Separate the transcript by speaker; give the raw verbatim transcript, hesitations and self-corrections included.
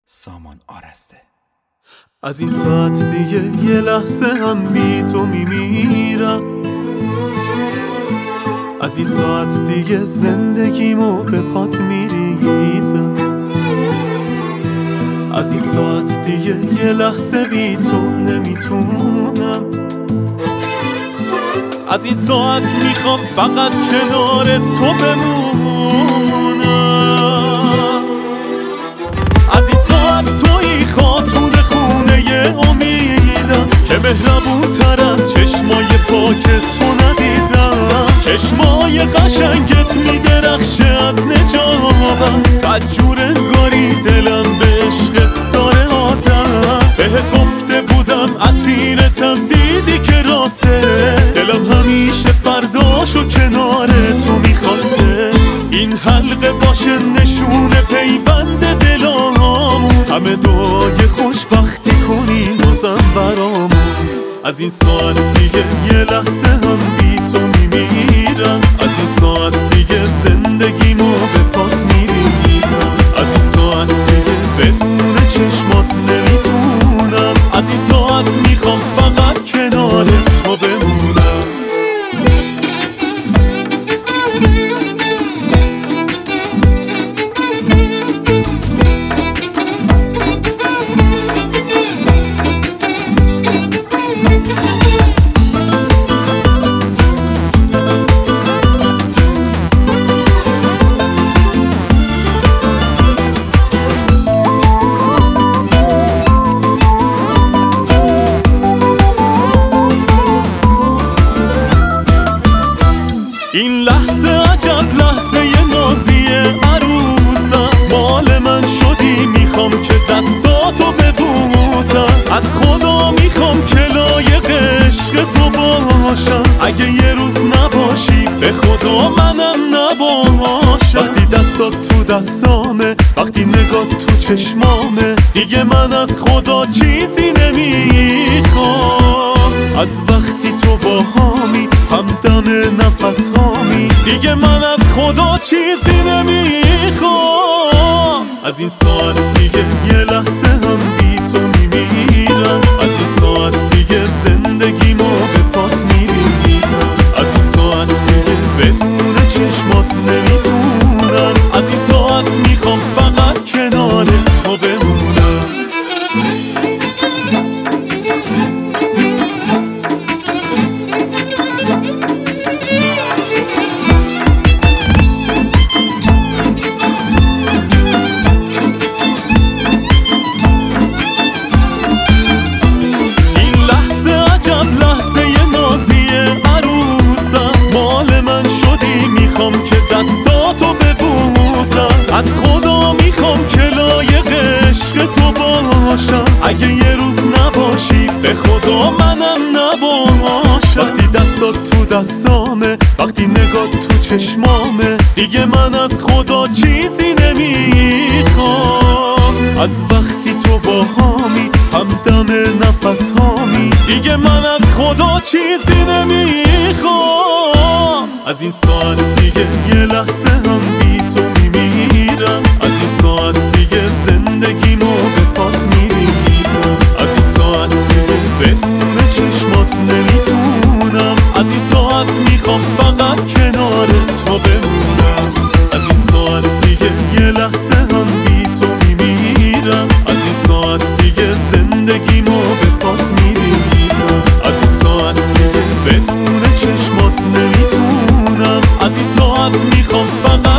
Speaker 1: سامان آرسته.
Speaker 2: از این ساعت دیگه یه لحظه هم بی تو میمیرم، از این ساعت دیگه زندگیمو به پات میریزم، از این ساعت دیگه یه لحظه بی تو نمیتونم، از این ساعت میخوام فقط کنار تو بمونم، از این ساعت توی خاتون خونه امیدم که مهربون تر از چشمای پاک تو ندیدم، چشمای قشنگت میدرخشه از نجابت، بدجور انگاری دلم به عشقت داره آدم، بهت گفته بودم اسیرتم دیدی که راسته، دلم همیشه فرداشو کنار تو میخواسته، این حلقه باشه نشونه پیوند دلامون، همه دعای خوشبختی کنین بازم برامون، از این ساعت دیگه یه لحظه هم بی تو میمیرم، از این ساعت دیگه زندگیمو به پات میریزم، از این ساعت دیگه بدون چشمات نمیتونم، از این ساعت میخوام فقط کنار تو بمونم. این لحظه عجب لحظه ی نازی عروسم، مال من شدی میخوام که دستاتو ببوسم، از خدا میخوام که لایق عشق تو باشم، اگه یه روز نباشی به خدا منم نباشم، وقتی دستات تو دستامه وقتی نگات تو چشمامه، دیگه من از خدا چیزی نمیخوام، از وقتی تو با هامی همدم نفس هامی، دیگه من از خدا چیزی نمیخوام، از این ساعت دیگه یه لحظه هم بی تو میمیرم، از این ساعت دیگه زندگیمو به پات میریزم، از این ساعت دیگه بدون چشمات نمیتونم، از این ساعت میخوام فقط کنار تو بمونم. دستاتو ببوسم، از خدا میخوام که لایق عشق تو باشم، اگه یه روز نباشی به خدا منم نباشم، وقتی دستات تو دستامه وقتی نگات تو چشمامه، دیگه من از خدا چیزی نمیخوام، از وقتی تو با هامی همدم نفس هامی، دیگه من از خدا چیزی نمیخوام، از این ساعت دیگه یه لحظه هم بی تو میمیرم، از این ساعت دیگه زندگیمو به پات میریزم، از این ساعت دیگه بدون چشمات نمیتونم، از این ساعت میخوام فقط کنار تو بمونم، از این ساعت دیگه یه لحظه هم بی تو میمیرم، از این ساعت دیگه زندگیمو به پات میریزم، از این ساعت دیگه بدون چشمات نمیتونم، از این ساعت میخوام فقط